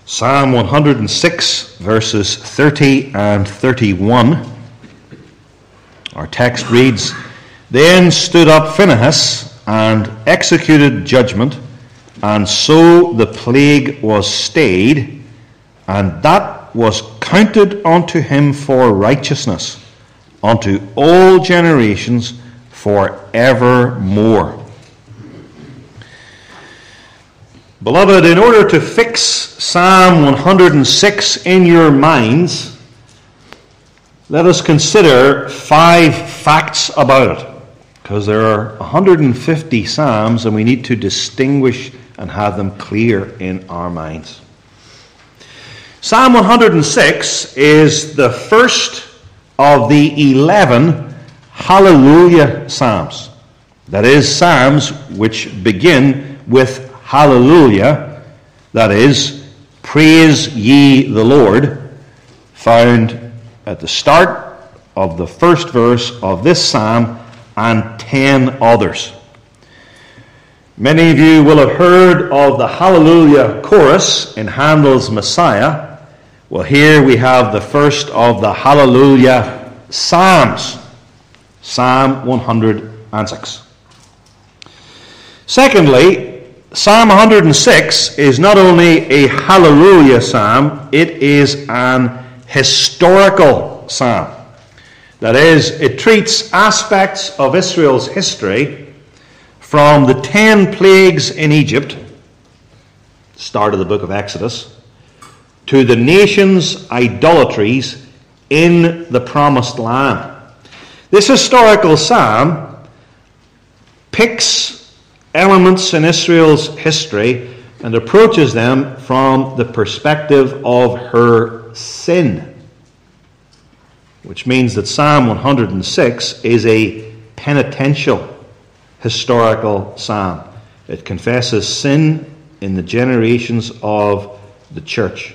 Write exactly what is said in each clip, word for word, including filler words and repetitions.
Psalm one hundred six, verses thirty and thirty-one. Our text reads, "Then stood up Phinehas and executed judgment, and so the plague was stayed, and that was counted unto him for righteousness, unto all generations for evermore." Beloved, in order to fix Psalm one hundred six in your minds, let us consider five facts about it, because there are one hundred fifty Psalms and we need to distinguish and have them clear in our minds. Psalm one hundred six is the first of the eleven Hallelujah Psalms. That is, Psalms which begin with Hallelujah, that is, praise ye the Lord, found at the start of the first verse of this psalm and ten others. Many of you will have heard of the Hallelujah chorus in Handel's Messiah. Well, here we have the first of the Hallelujah Psalms, Psalm one hundred six. Secondly, Psalm one hundred six is not only a Hallelujah Psalm, it is an historical Psalm. That is, it treats aspects of Israel's history from the ten plagues in Egypt, start of the book of Exodus, to the nation's idolatries in the Promised Land. This historical Psalm picks elements in Israel's history and approaches them from the perspective of her sin, which means that Psalm one hundred six is a penitential historical psalm. It confesses sin in the generations of the church.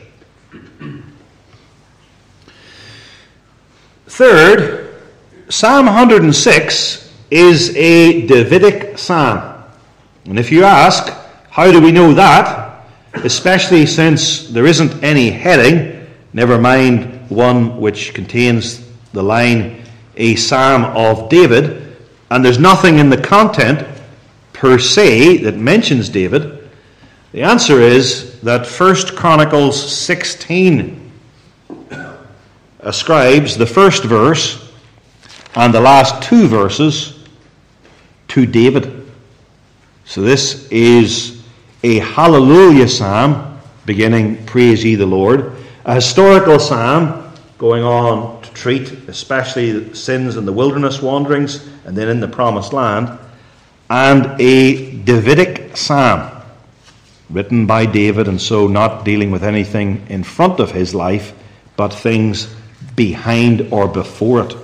Third, Psalm one hundred six is a Davidic psalm. And if you ask, how do we know that? Especially since there isn't any heading, never mind one which contains the line, a psalm of David, and there's nothing in the content per se that mentions David. The answer is that First Chronicles sixteen ascribes the first verse and the last two verses to David. So this is a Hallelujah Psalm, beginning, praise ye the Lord, a historical psalm going on to treat especially the sins in the wilderness wanderings and then in the Promised Land, and a Davidic psalm written by David, and so not dealing with anything in front of his life, but things behind or before it.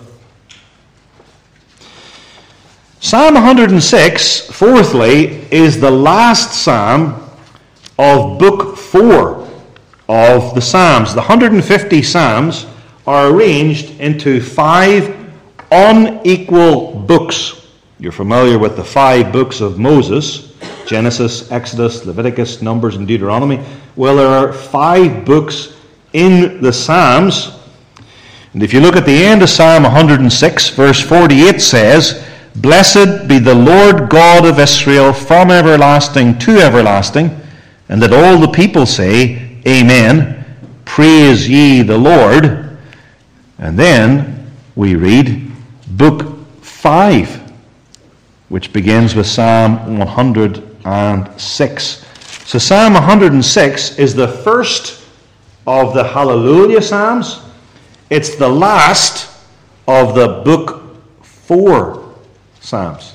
Psalm one hundred six, fourthly, is the last psalm of Book four of the Psalms. The one hundred fifty Psalms are arranged into five unequal books. You're familiar with the five books of Moses: Genesis, Exodus, Leviticus, Numbers, and Deuteronomy. Well, there are five books in the Psalms. And if you look at the end of Psalm one hundred six, verse forty-eight says, "Blessed be the Lord God of Israel from everlasting to everlasting," and that all the people say, "Amen, praise ye the Lord." And then we read Book five, which begins with Psalm one hundred six. So Psalm one hundred six is the first of the Hallelujah Psalms. It's the last of the Book four Psalms.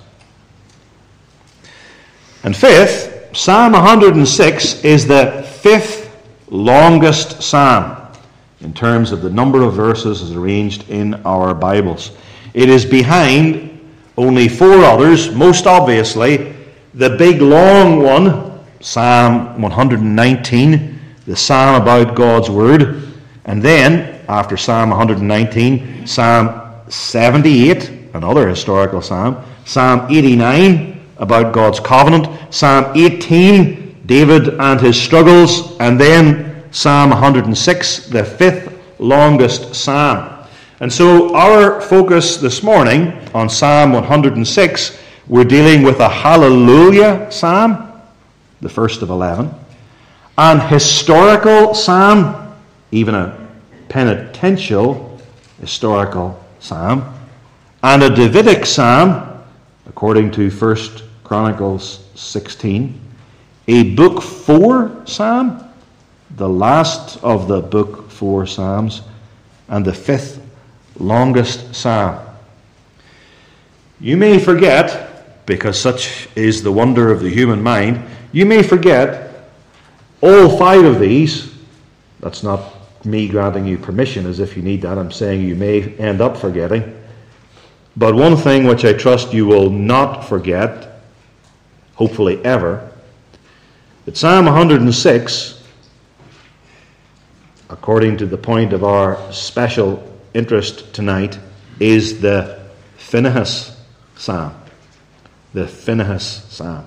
And fifth, Psalm one hundred six is the fifth longest psalm in terms of the number of verses as arranged in our Bibles. It is behind only four others, most obviously the big long one, Psalm one hundred nineteen, the psalm about God's Word, and then, after Psalm one hundred nineteen, Psalm seventy-eight, another historical psalm, Psalm eighty-nine, about God's covenant, Psalm eighteen, David and his struggles, and then Psalm one hundred six, the fifth longest psalm. And so our focus this morning on Psalm one hundred six, we're dealing with a hallelujah psalm, the first of eleven, an historical psalm, even a penitential historical psalm, and a Davidic psalm, according to First Chronicles sixteen, a book four psalm, the last of the book four psalms, and the fifth longest psalm. You may forget, because such is the wonder of the human mind, you may forget all five of these. That's not me granting you permission as if you need that. I'm saying you may end up forgetting. But one thing which I trust you will not forget, hopefully ever, that Psalm one hundred six, according to the point of our special interest tonight, is the Phinehas Psalm. The Phinehas Psalm.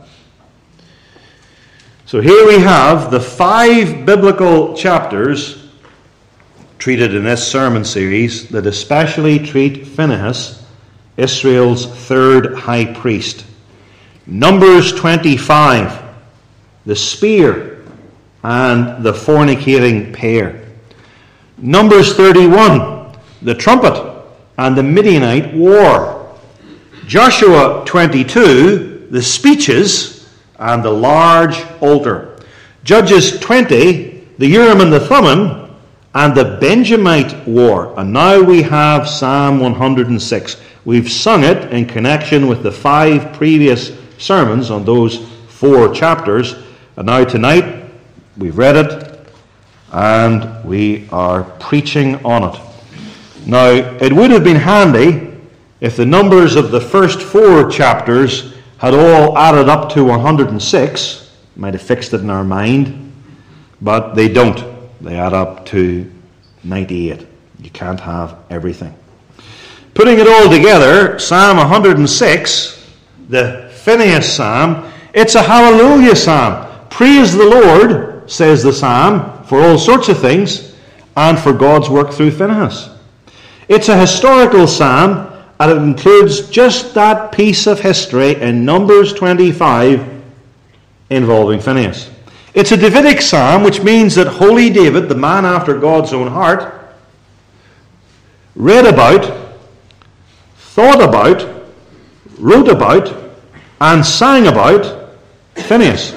So here we have the five biblical chapters treated in this sermon series that especially treat Phinehas, Israel's third high priest. Numbers twenty-five, the spear and the fornicating pair. Numbers thirty-one, the trumpet and the Midianite war. Joshua twenty-two, the speeches and the large altar. Judges twenty, the Urim and the Thummim, and the Benjamite war. And now we have Psalm one hundred six. We've sung it in connection with the five previous sermons on those four chapters. And now tonight we've read it and we are preaching on it. Now, it would have been handy if the numbers of the first four chapters had all added up to one hundred six. Might have fixed it in our mind, but they don't. They add up to ninety-eight. You can't have everything. Putting it all together, Psalm one hundred six, the Phinehas Psalm, it's a hallelujah psalm. Praise the Lord, says the psalm, for all sorts of things, and for God's work through Phinehas. It's a historical psalm, and it includes just that piece of history in Numbers twenty-five involving Phinehas. It's a Davidic psalm, which means that Holy David, the man after God's own heart, read about, thought about, wrote about, and sang about Phinehas.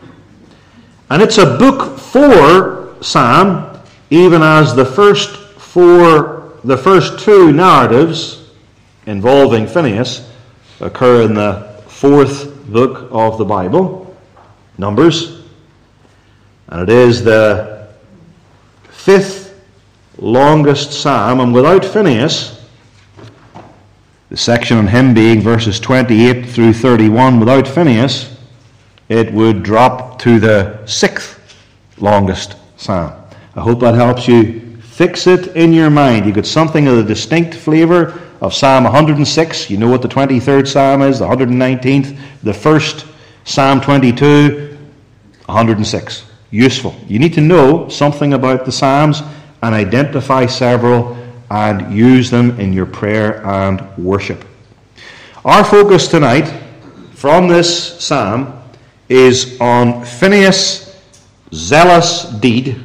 And it's a book four psalm, even as the first four, the first two narratives involving Phinehas occur in the fourth book of the Bible, Numbers. And it is the fifth longest psalm, and without Phinehas, the section on him being verses twenty-eight through thirty-one, without Phinehas, it would drop to the sixth longest psalm. I hope that helps you fix it in your mind. You get something of the distinct flavour of Psalm one hundred six. You know what the twenty-third psalm is, the one hundred nineteenth, the first Psalm twenty-two, one hundred six. Useful. You need to know something about the Psalms and identify several and use them in your prayer and worship. Our focus tonight from this psalm is on Phinehas' zealous deed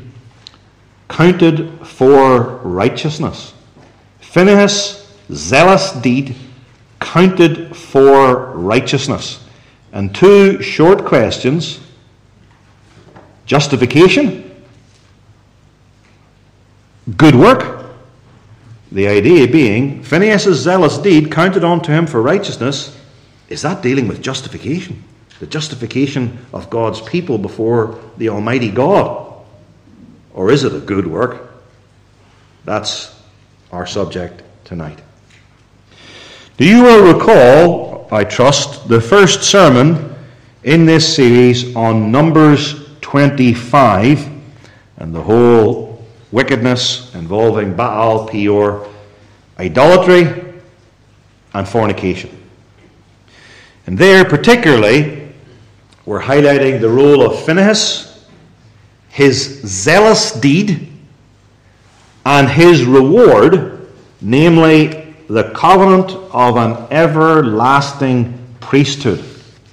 counted for righteousness. Phinehas' zealous deed counted for righteousness. And two short questions. Justification, good work. The idea being, Phinehas' zealous deed counted onto him for righteousness. Is that dealing with justification? The justification of God's people before the Almighty God? Or is it a good work? That's our subject tonight. Do you all recall, I trust, the first sermon in this series on Numbers twenty-five and the whole wickedness involving Baal Peor, idolatry and fornication. And there particularly we're highlighting the role of Phinehas his zealous deed, and his reward, namely the covenant of an everlasting priesthood.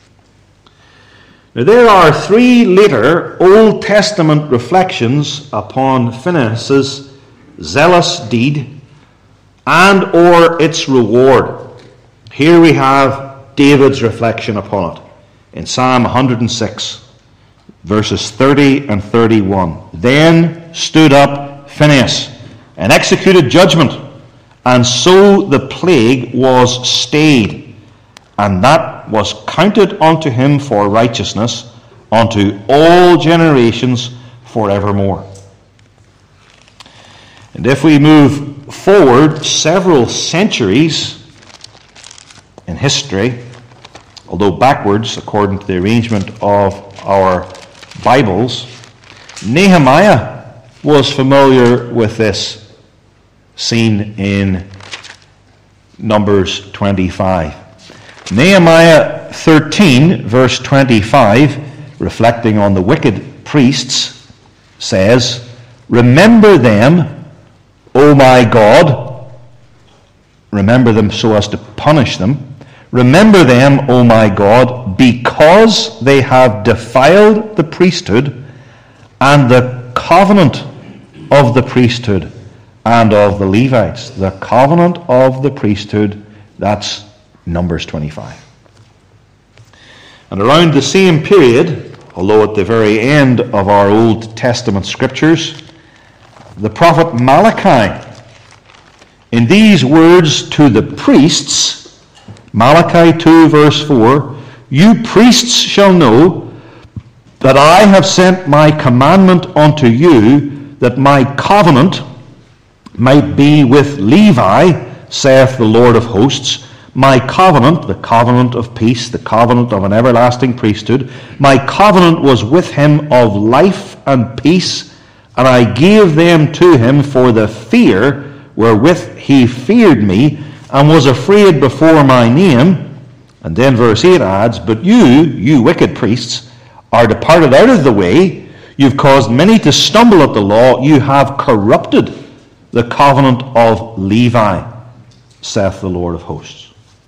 Now, there are three later Old Testament reflections upon Phinehas' zealous deed and or its reward. Here we have David's reflection upon it in Psalm one hundred six, verses thirty and thirty-one. Then stood up Phinehas and executed judgment, and so the plague was stayed, and that was counted unto him for righteousness unto all generations forevermore. And if we move forward several centuries in history, although backwards according to the arrangement of our Bibles, Nehemiah was familiar with this scene in Numbers twenty-five. Nehemiah thirteen, verse twenty-five, reflecting on the wicked priests, says, "Remember them, O my God," remember them so as to punish them, "remember them, O my God, because they have defiled the priesthood and the covenant of the priesthood and of the Levites." The covenant of the priesthood, that's Numbers twenty-five. And around the same period, although at the very end of our Old Testament scriptures, the prophet Malachi, in these words to the priests, Malachi two, verse four, "You priests shall know that I have sent my commandment unto you, that my covenant might be with Levi, saith the Lord of hosts. My covenant," the covenant of peace, the covenant of an everlasting priesthood, "my covenant was with him of life and peace, and I gave them to him for the fear wherewith he feared me, and was afraid before my name." And then verse eight adds, "But you, you wicked priests, are departed out of the way. You've caused many to stumble at the law. You have corrupted the covenant of Levi, saith the Lord of hosts."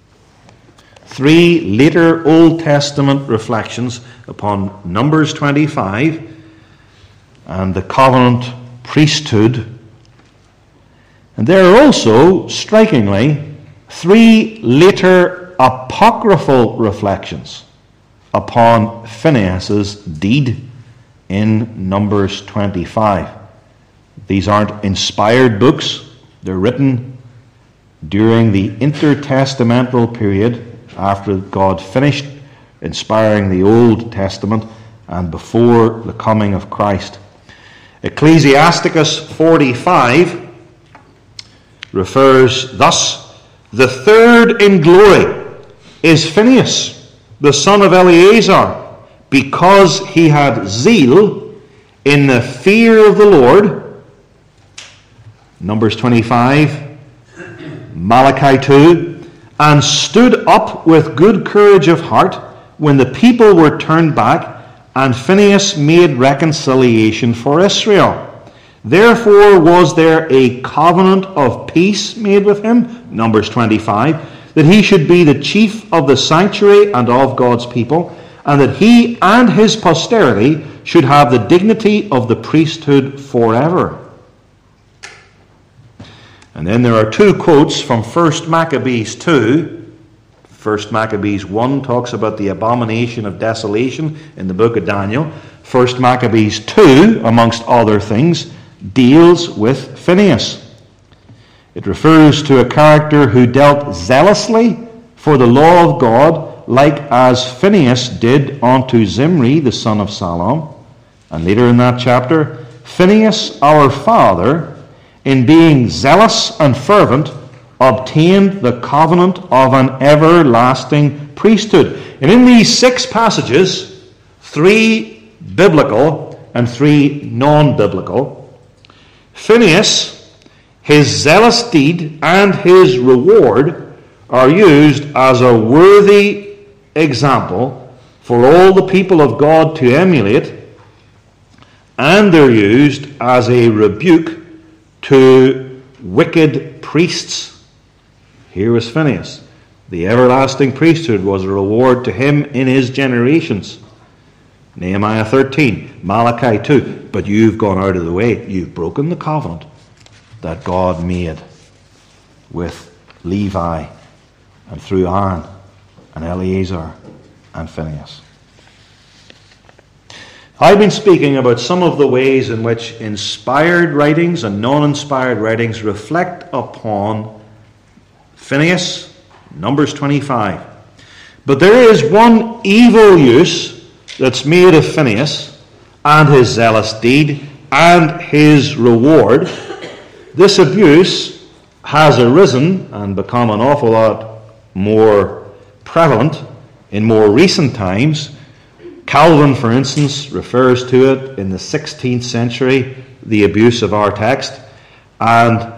Three later Old Testament reflections upon Numbers twenty-five and the covenant priesthood. And there are also, strikingly, three later apocryphal reflections upon Phinehas' deed in Numbers twenty-five. These aren't inspired books. They're written during the intertestamental period after God finished inspiring the Old Testament and before the coming of Christ. Ecclesiasticus forty-five refers thus, "The third in glory is Phinehas, the son of Eleazar, because he had zeal in the fear of the Lord." Numbers twenty-five, Malachi two, "and stood up with good courage of heart when the people were turned back, and Phinehas made reconciliation for Israel. Therefore was there a covenant of peace made with him," Numbers twenty-five, "that he should be the chief of the sanctuary and of God's people, and that he and his posterity should have the dignity of the priesthood forever." And then there are two quotes from First Maccabees two. First Maccabees one talks about the abomination of desolation in the book of Daniel. First Maccabees two, amongst other things, deals with Phinehas. It refers to a character who dealt zealously for the law of God, like as Phinehas did unto Zimri, the son of Salom. And later in that chapter, "Phinehas our father, in being zealous and fervent, obtained the covenant of an everlasting priesthood." And in these six passages, three biblical and three non-biblical, Phinehas, his zealous deed, and his reward are used as a worthy example for all the people of God to emulate, and they're used as a rebuke to wicked priests. Here was Phinehas. The everlasting priesthood was a reward to him in his generations. Nehemiah thirteen, Malachi two. But you've gone out of the way. You've broken the covenant that God made with Levi and through Aaron and Eleazar and Phinehas. I've been speaking about some of the ways in which inspired writings and non-inspired writings reflect upon Phinehas, Numbers twenty-five. But there is one evil use that's made of Phinehas and his zealous deed and his reward. This abuse has arisen and become an awful lot more prevalent in more recent times. Calvin, for instance, refers to it in the sixteenth century, the abuse of our text, and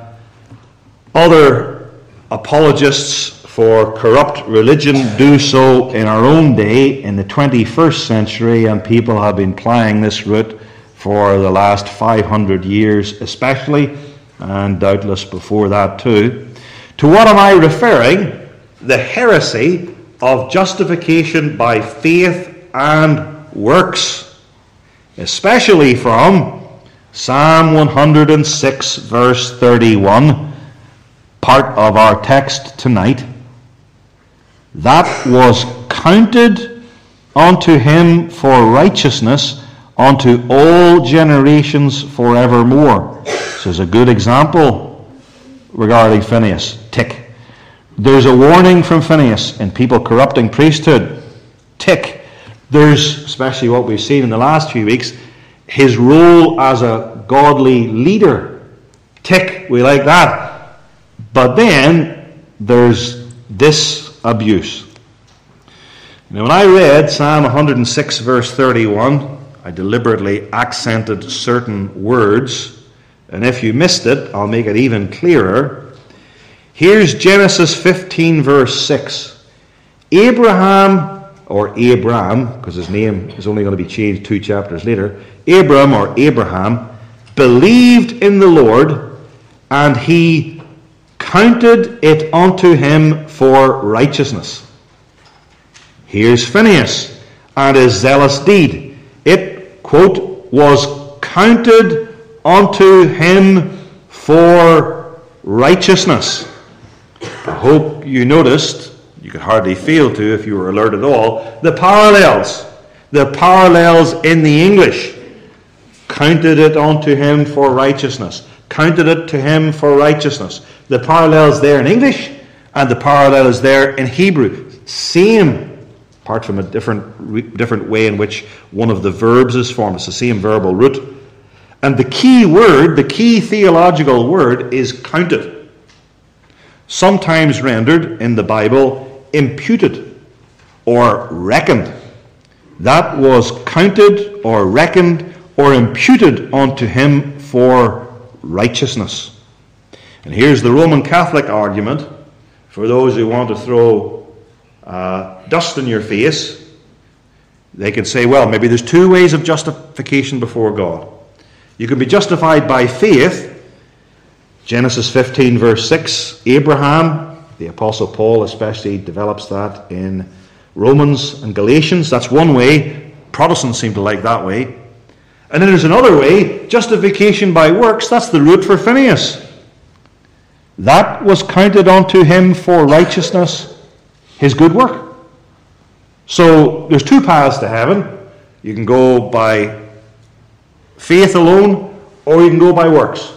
other apologists for corrupt religion do so in our own day in the twenty-first century, and people have been plying this route for the last five hundred years especially, and doubtless before that too. To what am I referring? The heresy of justification by faith and works, especially from Psalm one hundred six verse thirty-one, part of our text tonight. That was counted unto him for righteousness unto all generations forevermore. This is a good example regarding Phinehas. Tick. There's a warning from Phinehas in people corrupting priesthood. Tick. There's, especially what we've seen in the last few weeks, his role as a godly leader. Tick. We like that. But then there's this abuse. Now, when I read Psalm one hundred six verse thirty-one, I deliberately accented certain words, and if you missed it, I'll make it even clearer. Here's Genesis fifteen verse six. Abraham, or Abram, because his name is only going to be changed two chapters later, Abram or Abraham believed in the Lord, and he counted it unto him for righteousness. Here's Phinehas and his zealous deed. It, quote, was counted unto him for righteousness. I hope you noticed, you could hardly fail to if you were alert at all, the parallels. The parallels in the English. Counted it unto him for righteousness. Counted it to him for righteousness. The parallels there in English and the parallel is there in Hebrew. Same, apart from a different different way in which one of the verbs is formed. It's the same verbal root. And the key word, the key theological word is counted. Sometimes rendered in the Bible imputed or reckoned. That was counted or reckoned or imputed unto him for righteousness. And here's the Roman Catholic argument for those who want to throw uh, dust in your face. They can say, well, maybe there's two ways of justification before God. You can be justified by faith. Genesis fifteen verse six, Abraham, the Apostle Paul especially develops that in Romans and Galatians. That's one way. Protestants seem to like that way. And then there's another way, justification by works. That's the root for Phinehas. That was counted unto him for righteousness, his good work. So there's two paths to heaven. You can go by faith alone, or you can go by works.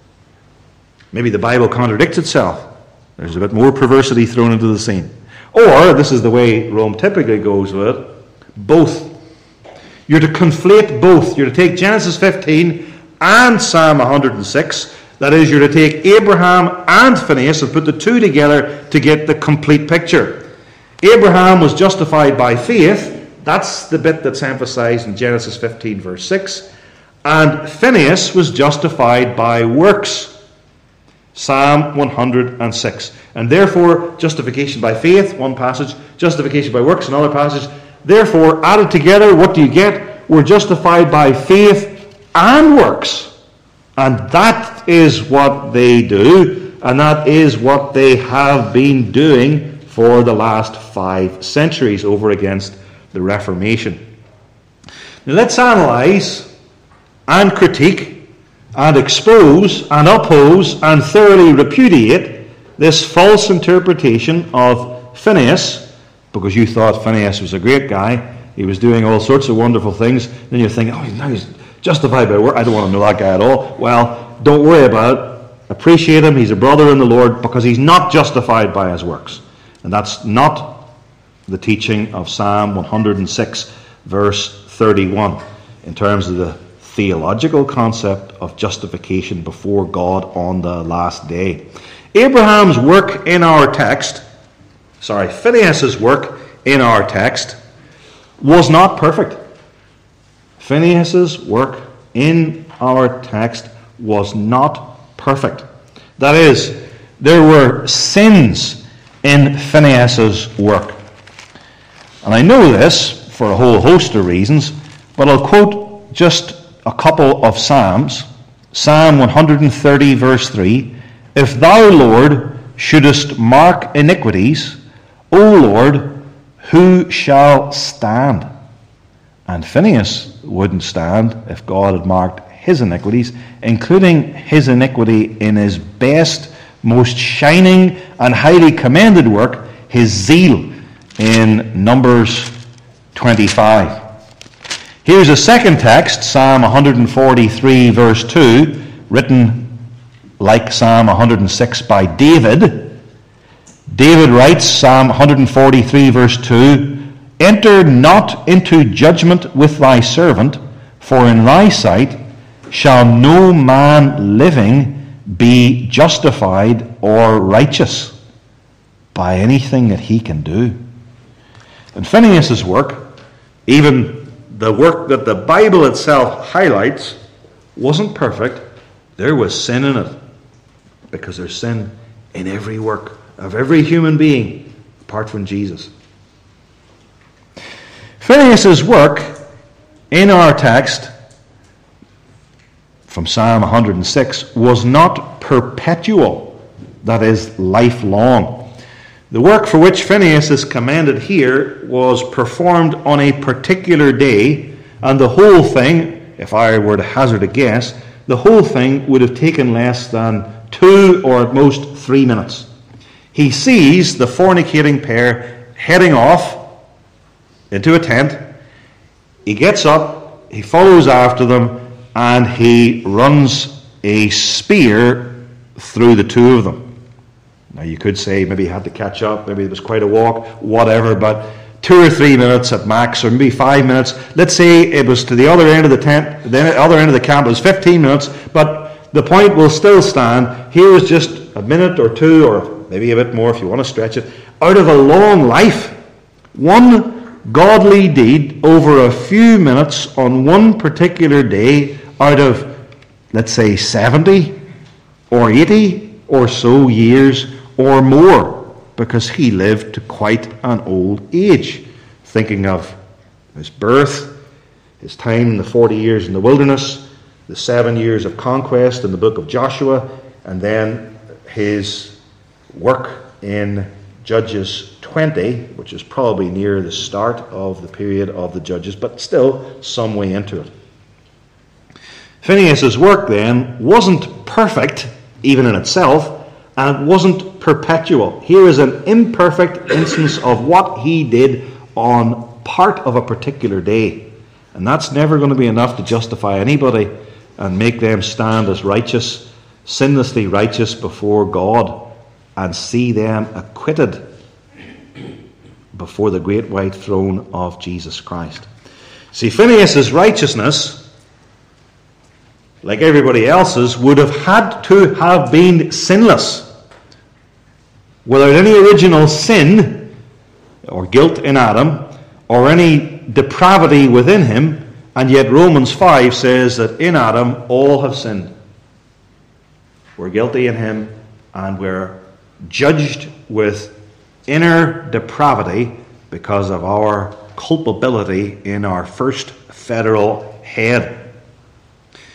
Maybe the Bible contradicts itself. There's a bit more perversity thrown into the scene. Or, this is the way Rome typically goes with it, both. You're to conflate both. You're to take Genesis fifteen and Psalm one hundred six. That is, you're to take Abraham and Phinehas and put the two together to get the complete picture. Abraham was justified by faith. That's the bit that's emphasized in Genesis fifteen verse six. And Phinehas was justified by works. Psalm one hundred six. And therefore, justification by faith, one passage. Justification by works, another passage. Therefore, added together, what do you get? We're justified by faith and works. And that is what they do, and that is what they have been doing for the last five centuries over against the Reformation. Now let's analyze and critique and expose and oppose and thoroughly repudiate this false interpretation of Phinehas, because you thought Phinehas was a great guy. He was doing all sorts of wonderful things. Then you're thinking, oh, now he's justified by work. I don't want to know that guy at all. Well, don't worry about it. Appreciate him. He's a brother in the Lord, because he's not justified by his works. And that's not the teaching of Psalm one hundred six, verse thirty-one, in terms of the theological concept of justification before God on the last day. Abraham's work in our text, sorry, Phinehas' work in our text was not perfect. Phinehas' work in our text was not perfect. That is, there were sins in Phinehas' work. And I know this for a whole host of reasons, but I'll quote just a couple of Psalms. Psalm one hundred thirty, verse three, "If thou, Lord, shouldest mark iniquities, O Lord, who shall stand?" And Phinehas wouldn't stand if God had marked his iniquities, including his iniquity in his best, most shining and highly commended work, his zeal, in Numbers twenty-five. Here's a second text, Psalm one hundred forty-three, verse two, written like Psalm one hundred six by David. David writes, Psalm one hundred forty-three, verse two, "Enter not into judgment with thy servant, for in thy sight shall no man living be justified or righteous by anything that he can do." And Phinehas' work, even the work that the Bible itself highlights, wasn't perfect. There was sin in it, because there's sin in every work of every human being apart from Jesus. Phinehas' work in our text from Psalm one hundred six was not perpetual, that is, lifelong. The work for which Phinehas is commended here was performed on a particular day, and the whole thing, if I were to hazard a guess, the whole thing would have taken less than two or at most three minutes. He sees the fornicating pair heading off into a tent. He gets up, he follows after them, and he runs a spear through the two of them. Now you could say maybe he had to catch up, maybe it was quite a walk, whatever, but two or three minutes at max, or maybe five minutes. Let's say it was to the other end of the tent, the other end of the camp, it was fifteen minutes, but the point will still stand. Here is just a minute or two, or maybe a bit more if you want to stretch it, out of a long life. One godly deed over a few minutes on one particular day out of, let's say, seventy or eighty or so years or more, because he lived to quite an old age. Thinking of his birth, his time in the forty years in the wilderness, the seven years of conquest in the book of Joshua, and then his work in Judges twenty, which is probably near the start of the period of the Judges, but still some way into it. Phinehas' work then wasn't perfect, even in itself, and it wasn't perpetual. Here is an imperfect instance of what he did on part of a particular day. And that's never going to be enough to justify anybody and make them stand as righteous, sinlessly righteous before God, and see them acquitted before the great white throne of Jesus Christ. See, Phinehas' righteousness, like everybody else's, would have had to have been sinless, without any original sin or guilt in Adam, or any depravity within him. And yet Romans five says that in Adam all have sinned. We're guilty in him, and we're judged with inner depravity because of our culpability in our first federal head.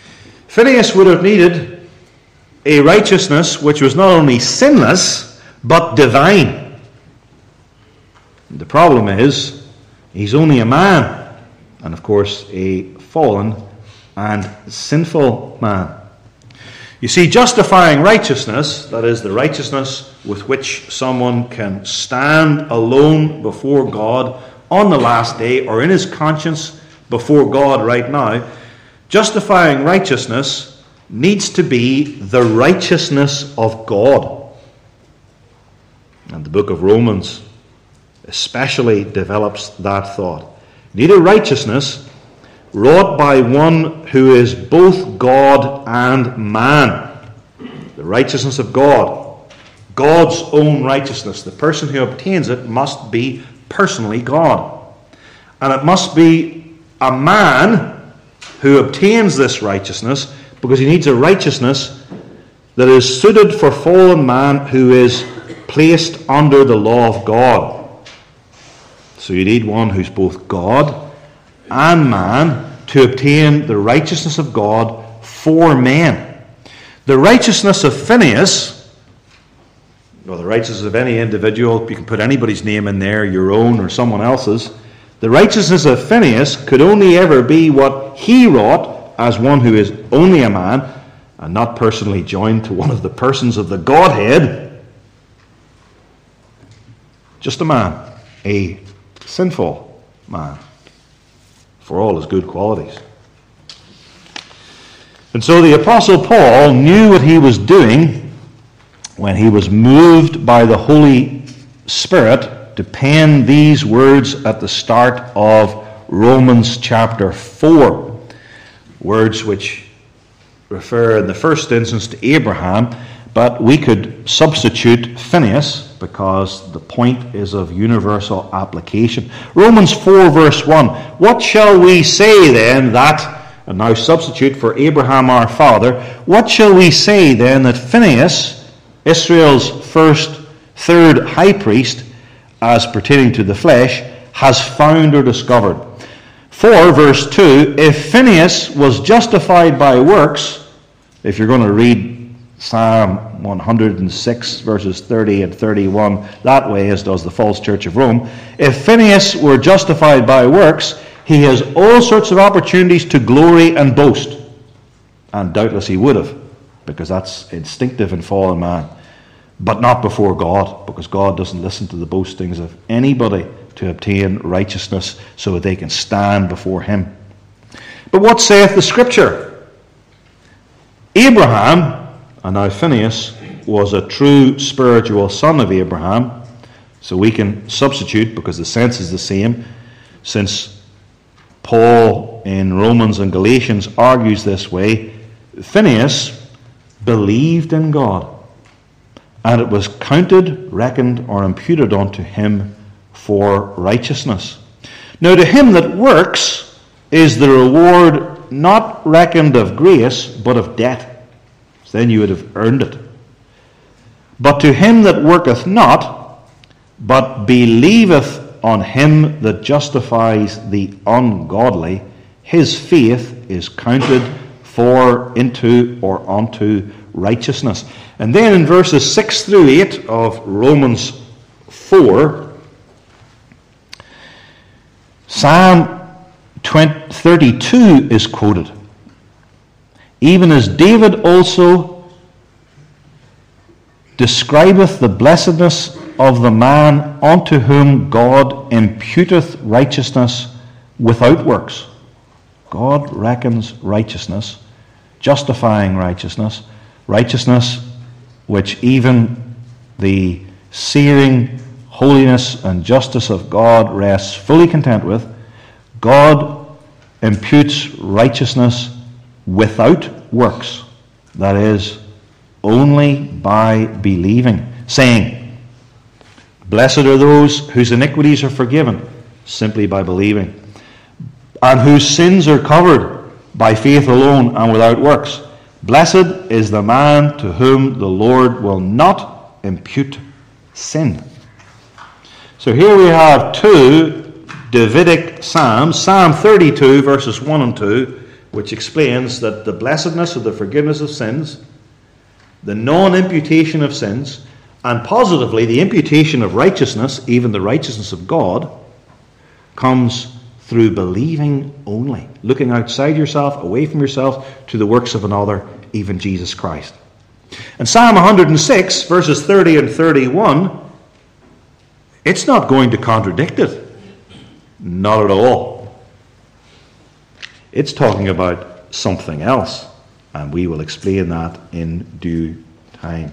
Phinehas would have needed a righteousness which was not only sinless, but divine. The problem is, he's only a man, and of course a fallen and sinful man. You see, justifying righteousness, that is, the righteousness with which someone can stand alone before God on the last day, or in his conscience before God right now, justifying righteousness needs to be the righteousness of God. And the book of Romans especially develops that thought. You need a righteousness wrought by one who is both God and man. The righteousness of God. God's own righteousness. The person who obtains it must be personally God. And it must be a man who obtains this righteousness, because he needs a righteousness that is suited for fallen man who is placed under the law of God. So you need one who's both God and man to obtain the righteousness of God for men. The righteousness of Phinehas, or the righteousness of any individual, you can put anybody's name in there, your own or someone else's. The righteousness of Phinehas could only ever be what he wrought as one who is only a man and not personally joined to one of the persons of the Godhead. Just a man, a sinful man, for all his good qualities. And so the Apostle Paul knew what he was doing when he was moved by the Holy Spirit to pen these words at the start of Romans chapter four. Words which refer in the first instance to Abraham, but we could substitute Phinehas because the point is of universal application. Romans four verse one. What shall we say then that, and now substitute for Abraham our father, what shall we say then that Phinehas, Israel's first, third high priest, as pertaining to the flesh, has found or discovered? four verse two, if Phinehas was justified by works, if you're going to read Psalm one hundred six verses thirty and thirty-one that way, as does the false church of Rome, if Phinehas were justified by works, he has all sorts of opportunities to glory and boast. And doubtless he would have, because that's instinctive in fallen man. But not before God, because God doesn't listen to the boastings of anybody to obtain righteousness so that they can stand before him. But what saith the Scripture? Abraham, and now Phinehas, was a true spiritual son of Abraham, so we can substitute, because the sense is the same, since Paul in Romans and Galatians argues this way. Phinehas believed in God, and it was counted, reckoned, or imputed unto him for righteousness. Now to him that works is the reward not reckoned of grace, but of debt. So then you would have earned it. But to him that worketh not, but believeth on him that justifies the ungodly, his faith is counted for into or unto righteousness. And then in verses six through eight of Romans four, Psalm thirty-two is quoted. Even as David also describeth the blessedness of the man unto whom God imputeth righteousness without works. God reckons righteousness, justifying righteousness, righteousness which even the searing holiness and justice of God rests fully content with. God imputes righteousness without works, that is, only by believing, saying, blessed are those whose iniquities are forgiven, simply by believing, and whose sins are covered by faith alone and without works. Blessed is the man to whom the Lord will not impute sin. So here we have two Davidic psalms, Psalm thirty-two verses one and two, which explains that the blessedness of the forgiveness of sins, the non-imputation of sins, and positively the imputation of righteousness, even the righteousness of God, comes through believing only, looking outside yourself, away from yourself, to the works of another, even Jesus Christ. And Psalm one hundred six, verses thirty and thirty-one, it's not going to contradict it. Not at all. It's talking about something else, and we will explain that in due time.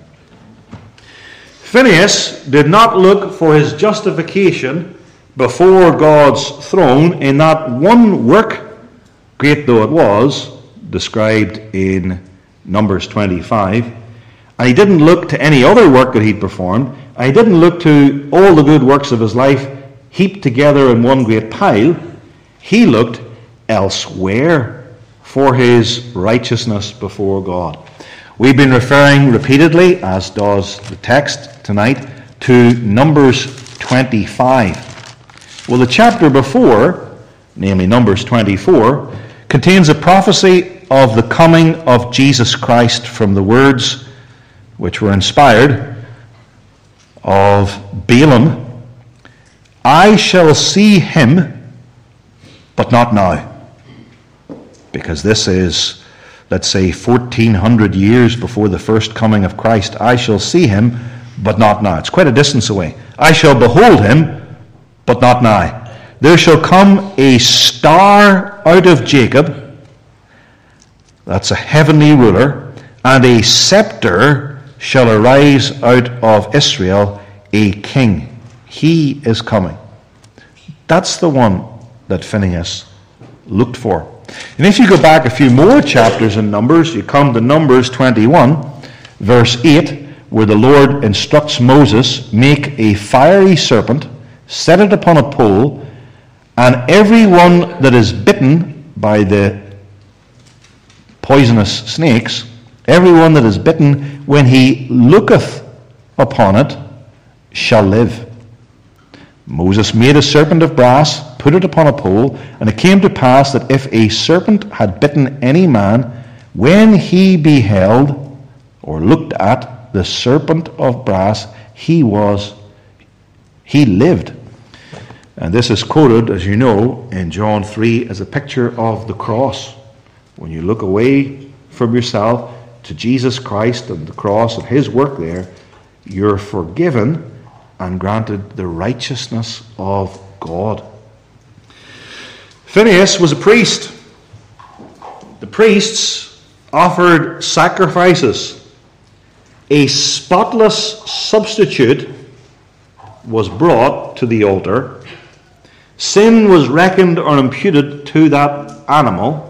Phinehas did not look for his justification before God's throne in that one work, great though it was, described in Numbers twenty-five. And he didn't look to any other work that he'd performed. And he didn't look to all the good works of his life heaped together in one great pile. He looked elsewhere for his righteousness before God. We've been referring repeatedly, as does the text tonight, to Numbers twenty-five. Well, the chapter before, namely Numbers twenty-four, contains a prophecy of the coming of Jesus Christ from the words which were inspired of Balaam. I shall see him, but not now. Because this is, let's say, fourteen hundred years before the first coming of Christ. I shall see him, but not now. It's quite a distance away. I shall behold him, but not now. There shall come a star out of Jacob, that's a heavenly ruler, and a scepter shall arise out of Israel, a king. He is coming. That's the one that Phinehas looked for. And if you go back a few more chapters in Numbers, you come to Numbers twenty-one, verse eight, where the Lord instructs Moses, make a fiery serpent, set it upon a pole, and every one that is bitten by the poisonous snakes, every one that is bitten when he looketh upon it shall live. Moses made a serpent of brass, put it upon a pole, and it came to pass that if a serpent had bitten any man, when he beheld or looked at the serpent of brass, he was, he lived. And this is quoted, as you know, in John three as a picture of the cross. When you look away from yourself to Jesus Christ and the cross and his work there, you're forgiven and granted the righteousness of God. Phinehas was a priest. The priests offered sacrifices. A spotless substitute was brought to the altar. Sin was reckoned or imputed to that animal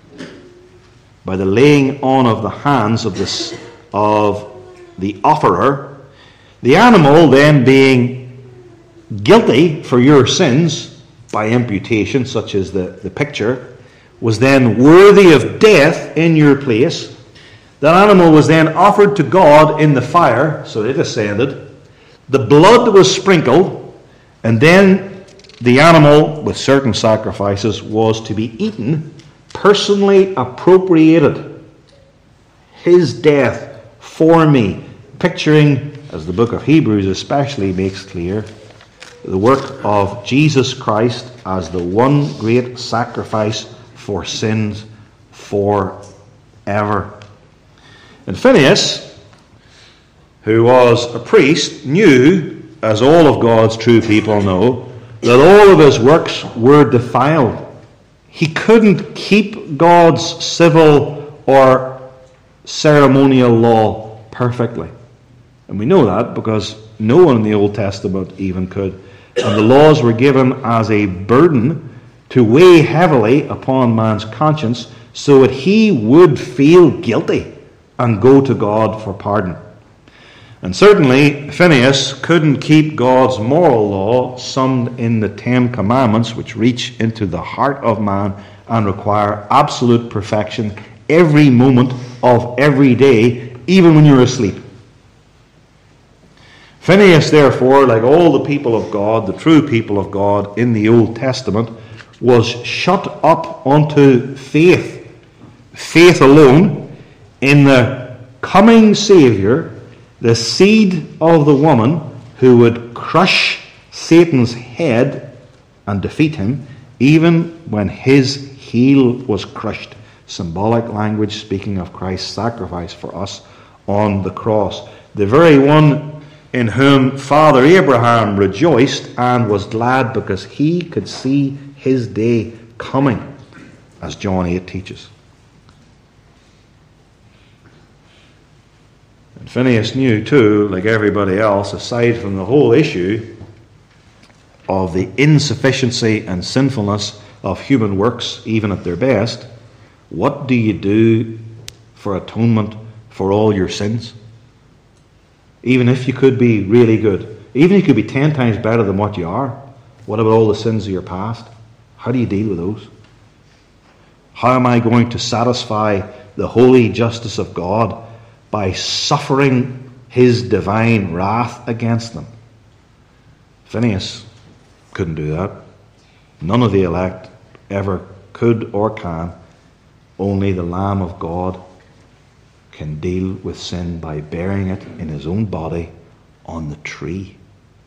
by the laying on of the hands of this of the offerer. The animal then being guilty for your sins by imputation, such as the, the picture, was then worthy of death in your place. That animal was then offered to God in the fire, so it ascended. The blood was sprinkled, and then the animal, with certain sacrifices, was to be eaten, personally appropriated. His death for me, picturing, as the book of Hebrews especially makes clear, the work of Jesus Christ as the one great sacrifice for sins forever. And Phinehas, who was a priest, knew, as all of God's true people know, that all of his works were defiled. He couldn't keep God's civil or ceremonial law perfectly. And we know that because no one in the Old Testament even could. And the laws were given as a burden to weigh heavily upon man's conscience so that he would feel guilty and go to God for pardon. And certainly Phinehas couldn't keep God's moral law summed in the Ten Commandments, which reach into the heart of man and require absolute perfection every moment of every day, even when you're asleep. Phinehas, therefore, like all the people of God, the true people of God in the Old Testament, was shut up unto faith faith alone in the coming Savior, the seed of the woman who would crush Satan's head and defeat him, even when his heel was crushed. Symbolic language speaking of Christ's sacrifice for us on the cross. The very one in whom Father Abraham rejoiced and was glad because he could see his day coming, as John eight teaches. And Phinehas knew too, like everybody else, aside from the whole issue of the insufficiency and sinfulness of human works, even at their best, what do you do for atonement for all your sins? Even if you could be really good, even if you could be ten times better than what you are, what about all the sins of your past? How do you deal with those? How am I going to satisfy the holy justice of God by suffering his divine wrath against them? Phinehas couldn't do that. None of the elect ever could or can. Only the Lamb of God can deal with sin by bearing it in his own body on the tree.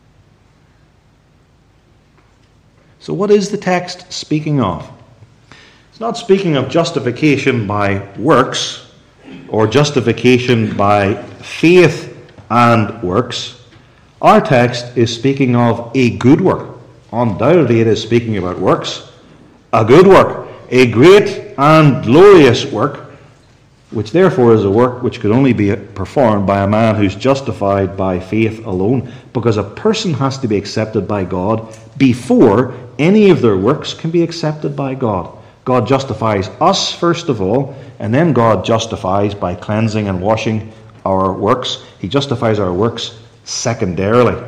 So what is the text speaking of? It's not speaking of justification by works or justification by faith and works. Our text is speaking of a good work. Undoubtedly it is speaking about works. A good work, a great and glorious work, which therefore is a work which could only be performed by a man who's justified by faith alone, because a person has to be accepted by God before any of their works can be accepted by God. God justifies us first of all, and then God justifies by cleansing and washing our works. He justifies our works secondarily.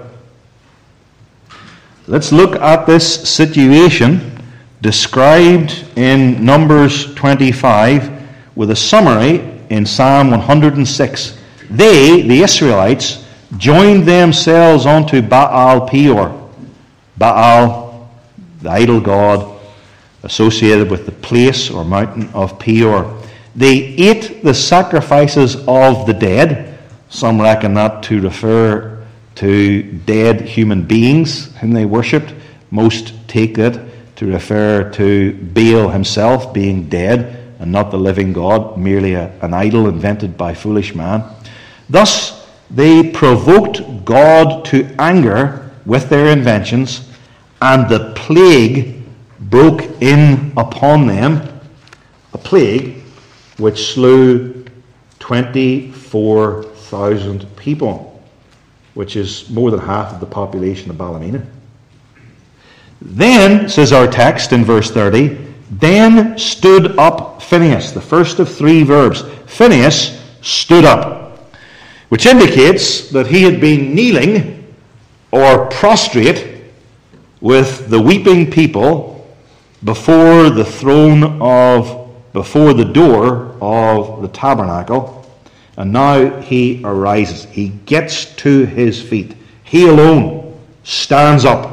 Let's look at this situation described in Numbers twenty-five with a summary in Psalm one hundred six. They, the Israelites, joined themselves unto Baal Peor. Baal, the idol god associated with the place or mountain of Peor. They ate the sacrifices of the dead. Some reckon that to refer to dead human beings whom they worshipped. Most take it to refer to Baal himself being dead and not the living God, merely a, an idol invented by foolish man. Thus they provoked God to anger with their inventions, and the plague broke in upon them, a plague which slew twenty-four thousand people, which is more than half of the population of Ballymena. Then, says our text in verse thirty, then stood up Phinehas, the first of three verbs. Phinehas stood up, which indicates that he had been kneeling or prostrate with the weeping people before the throne of, before the door of the tabernacle, and now he arises. He gets to his feet. He alone stands up.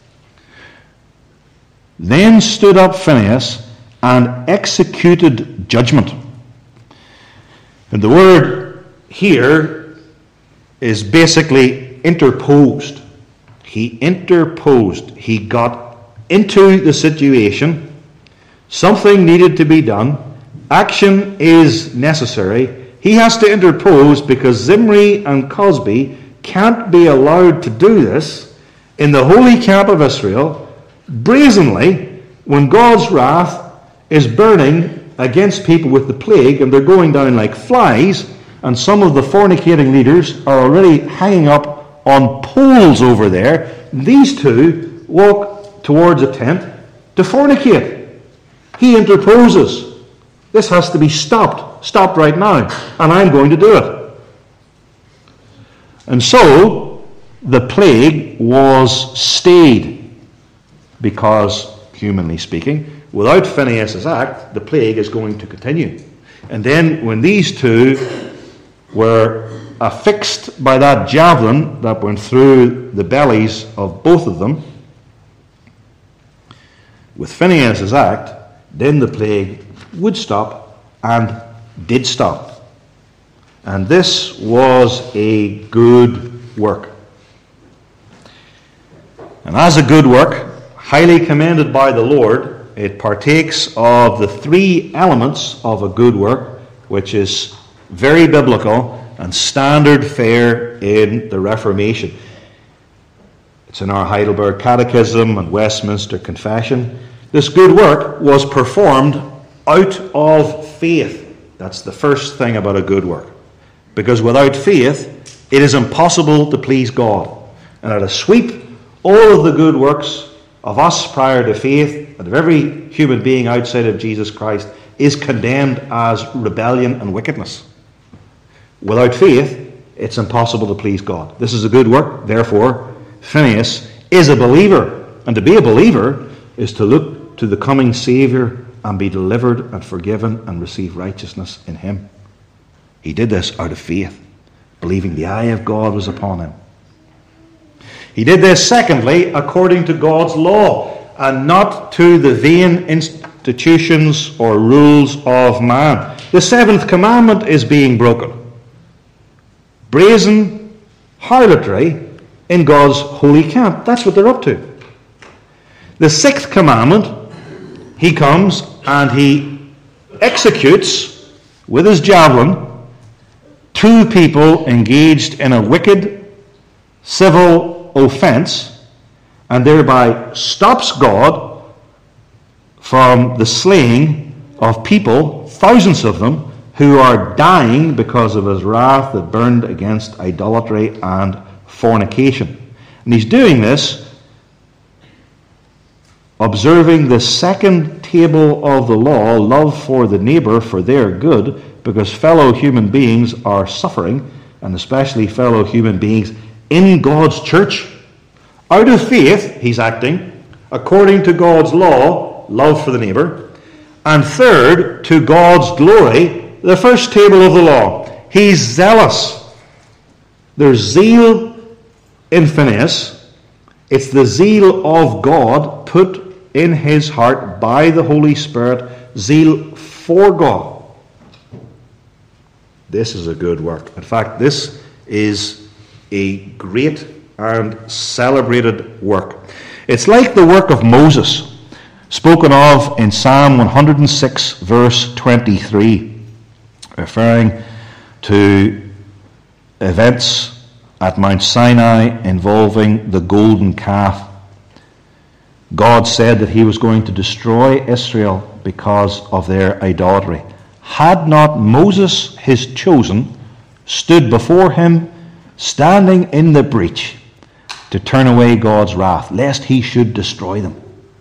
Then stood up Phinehas and executed judgment. And the word here is basically interposed. He interposed. He got into the situation. Something needed to be done. Action is necessary. He has to interpose because Zimri and Cosby can't be allowed to do this in the holy camp of Israel brazenly when God's wrath is burning against people with the plague and they're going down like flies, and some of the fornicating leaders are already hanging up on poles over there. These two walk towards a tent to fornicate. He interposes. This has to be stopped. Stopped right now. And I'm going to do it. And so the plague was stayed because, humanly speaking, without Phinehas' act, the plague is going to continue. And then when these two were affixed by that javelin that went through the bellies of both of them, with Phinehas' act, then the plague would stop and did stop. And this was a good work. And as a good work, highly commended by the Lord, it partakes of the three elements of a good work, which is very biblical and standard fare in the Reformation. It's in our Heidelberg Catechism and Westminster Confession. This good work was performed out of faith. That's the first thing about a good work. Because without faith, it is impossible to please God. And at a sweep, all of the good works of us prior to faith, and of every human being outside of Jesus Christ, is condemned as rebellion and wickedness. Without faith, it's impossible to please God. This is a good work. Therefore, Phinehas is a believer. And to be a believer is to look to the coming Saviour and be delivered and forgiven and receive righteousness in him. He did this out of faith, believing the eye of God was upon him. He did this, secondly, according to God's law, and not to the vain institutions or rules of man. The seventh commandment is being broken. Brazen harlotry in God's holy camp. That's what they're up to. The sixth commandment, he comes and he executes with his javelin two people engaged in a wicked civil offense, and thereby stops God from the slaying of people, thousands of them, who are dying because of his wrath that burned against idolatry and fornication. And he's doing this observing the second table of the law, love for the neighbour for their good, because fellow human beings are suffering, and especially fellow human beings in God's church. Out of faith, he's acting according to God's law, love for the neighbour. And third, to God's glory, the first table of the law. He's zealous. There's zeal in Phinehas. It's the zeal of God put in his heart by the Holy Spirit, zeal for God. This is a good work. In fact, this is a great and celebrated work. It's like the work of Moses, spoken of in Psalm one hundred six, verse twenty-three, referring to events at Mount Sinai involving the golden calf. God said that he was going to destroy Israel because of their idolatry. Had not Moses, his chosen, stood before him, standing in the breach, to turn away God's wrath, lest he should destroy them.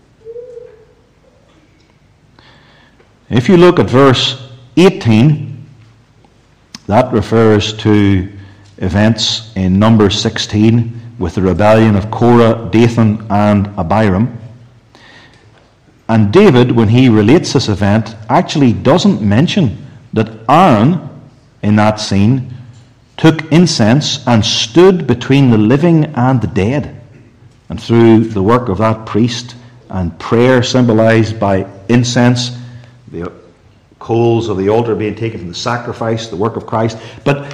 If you look at verse eighteen, that refers to events in Numbers sixteen with the rebellion of Korah, Dathan, and Abiram. And David, when he relates this event, actually doesn't mention that Aaron, in that scene, took incense and stood between the living and the dead. And through the work of that priest and prayer symbolized by incense, the coals of the altar being taken from the sacrifice, the work of Christ. But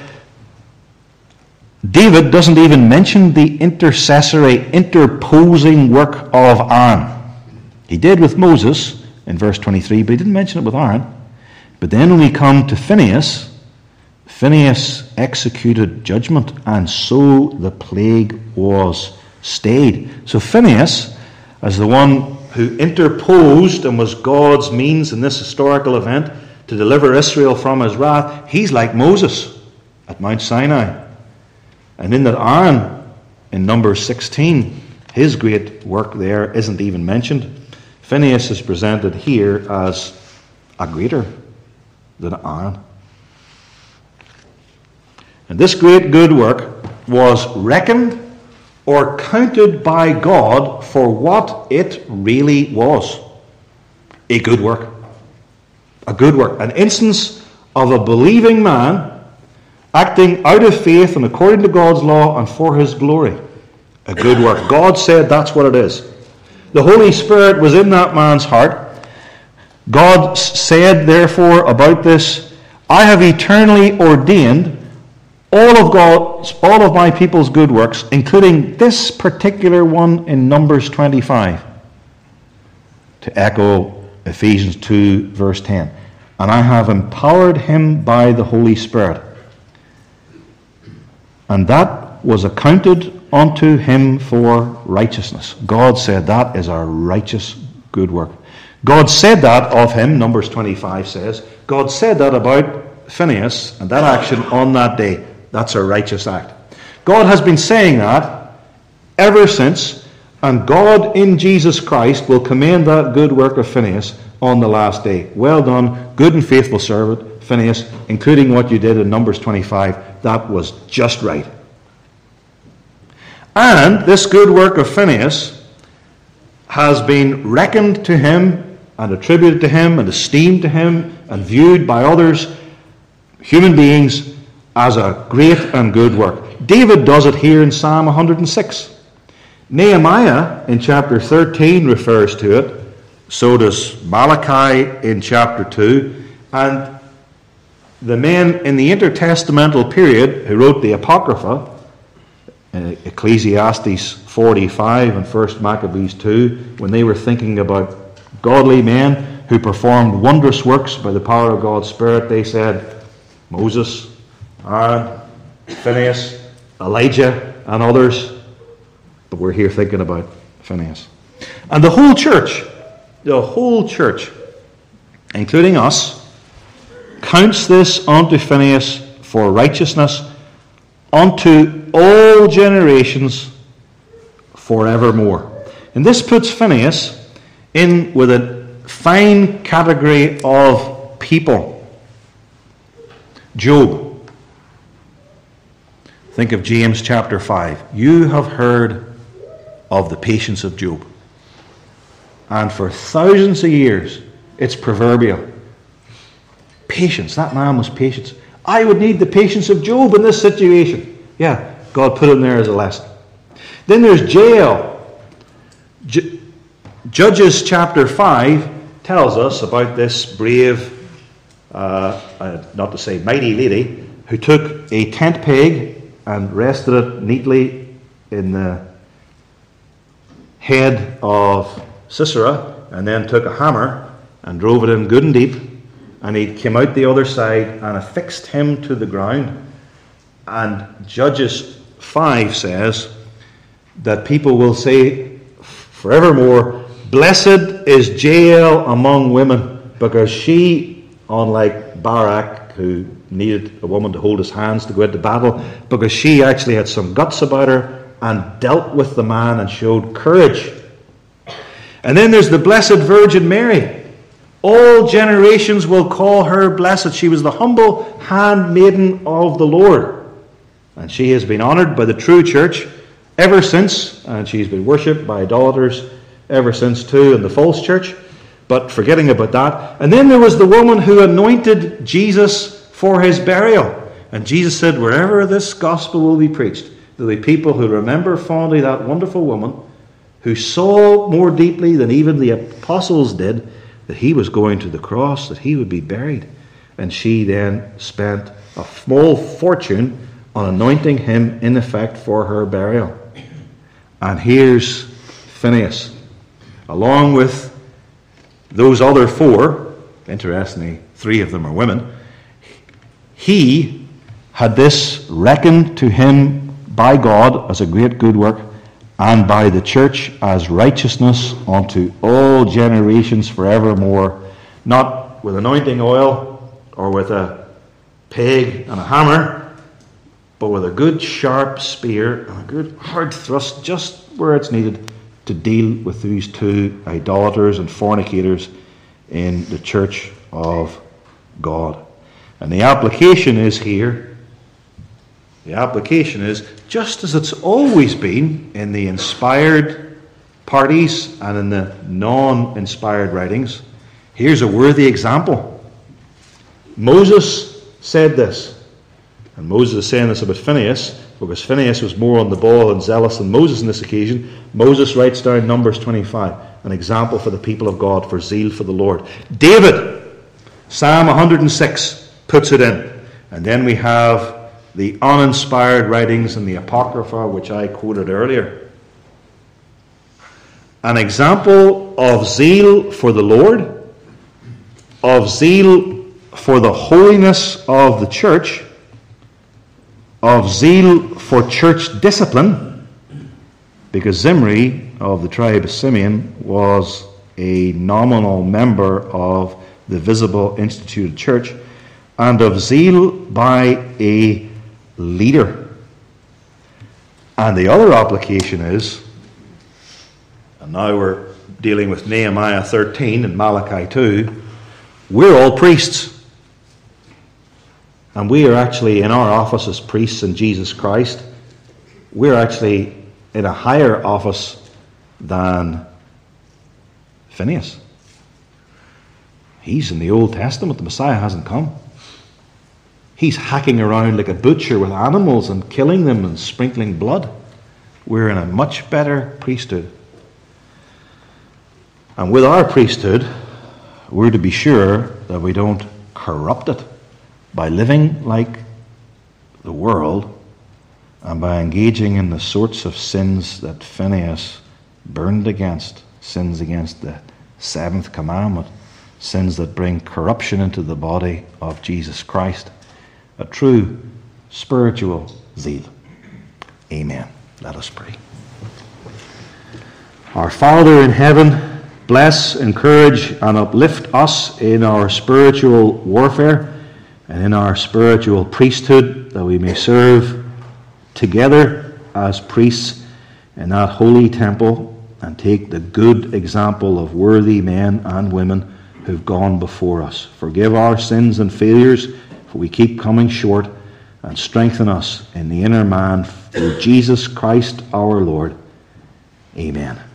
David doesn't even mention the intercessory, interposing work of Aaron. He did with Moses in verse twenty-three, but he didn't mention it with Aaron. But then when we come to Phinehas, Phinehas executed judgment, and so the plague was stayed. So Phinehas, as the one who interposed and was God's means in this historical event to deliver Israel from his wrath, he's like Moses at Mount Sinai. And in that Aaron, in Numbers sixteen, his great work there isn't even mentioned. Phinehas is presented here as a greater than Aaron. And this great good work was reckoned or counted by God for what it really was. A good work. A good work. An instance of a believing man acting out of faith and according to God's law and for his glory. A good work. God said that's what it is. The Holy Spirit was in that man's heart. God said, therefore, about this, I have eternally ordained all of God's, all of my people's good works, including this particular one in Numbers twenty-five, to echo Ephesians two, verse ten. And I have empowered him by the Holy Spirit. And that was accounted unto him for righteousness. God said that is our righteous good work. God said that of him, Numbers twenty-five says. God said that about Phinehas and that action on that day. That's a righteous act. God has been saying that ever since, and God in Jesus Christ will commend that good work of Phinehas on the last day. Well done, good and faithful servant, Phinehas, including what you did in Numbers twenty-five. That was just right. And this good work of Phinehas has been reckoned to him and attributed to him and esteemed to him and viewed by others, human beings, as a great and good work. David does it here in Psalm one hundred six. Nehemiah in chapter thirteen refers to it. So does Malachi in chapter two. And the men in the intertestamental period who wrote the Apocrypha, Ecclesiastes forty-five and First Maccabees two, when they were thinking about godly men who performed wondrous works by the power of God's Spirit, they said Moses, Aaron, Phinehas, Elijah, and others. But we're here thinking about Phinehas. And the whole church, the whole church, including us, counts this unto Phinehas for righteousness unto all generations forevermore. And this puts Phinehas in with a fine category of people. Job. Think of James chapter five. You have heard of the patience of Job. And for thousands of years, it's proverbial. Patience. That man was patient. I would need the patience of Job in this situation. Yeah, God put him there as a lesson. Then there's Jael. J- Judges chapter five tells us about this brave, uh, uh, not to say mighty lady, who took a tent peg and rested it neatly in the head of Sisera, and then took a hammer and drove it in good and deep, and he came out the other side and affixed him to the ground. And Judges five says that people will say forevermore, blessed is Jael among women, because she, unlike Barak, who needed a woman to hold his hands to go into battle, because she actually had some guts about her and dealt with the man and showed courage. And then there's the Blessed Virgin Mary. All generations will call her blessed. She was the humble handmaiden of the Lord. And she has been honoured by the true church ever since, and she's been worshipped by idolaters ever since too in the false church. But forgetting about that. And then there was the woman who anointed Jesus for his burial. And Jesus said, wherever this gospel will be preached, there'll be people who remember fondly that wonderful woman who saw more deeply than even the apostles did that he was going to the cross, that he would be buried. And she then spent a small fortune on anointing him in effect for her burial. And here's Phinehas, along with those other four, interestingly, three of them are women. He had this reckoned to him by God as a great good work, and by the church as righteousness unto all generations forevermore, not with anointing oil or with a peg and a hammer, but with a good sharp spear and a good hard thrust just where it's needed to deal with these two idolaters and fornicators in the church of God. And the application is here, the application is, just as it's always been in the inspired parties and in the non-inspired writings, here's a worthy example. Moses said this, and Moses is saying this about Phinehas, because Phinehas was more on the ball and zealous than Moses on this occasion. Moses writes down Numbers twenty-five. an example for the people of God, for zeal for the Lord. David, Psalm one hundred six, puts it in. And then we have the uninspired writings and the Apocrypha, which I quoted earlier. An example of zeal for the Lord, of zeal for the holiness of the church, of zeal for church discipline, because Zimri of the tribe of Simeon was a nominal member of the visible instituted church, and of zeal by a leader. And the other application is, and now we're dealing with Nehemiah thirteen and Malachi two, we're all priests. And we are actually, in our office as priests in Jesus Christ, we're actually in a higher office than Phinehas. He's in the Old Testament. The Messiah hasn't come. He's hacking around like a butcher with animals and killing them and sprinkling blood. We're in a much better priesthood. And with our priesthood, we're to be sure that we don't corrupt it by living like the world and by engaging in the sorts of sins that Phinehas burned against, sins against the seventh commandment, sins that bring corruption into the body of Jesus Christ. A true spiritual zeal. Amen. Let us pray. Our Father in heaven, bless, encourage, and uplift us in our spiritual warfare and in our spiritual priesthood, that we may serve together as priests in that holy temple and take the good example of worthy men and women who've gone before us. Forgive our sins and failures, for we keep coming short, and strengthen us in the inner man through Jesus Christ our Lord. Amen.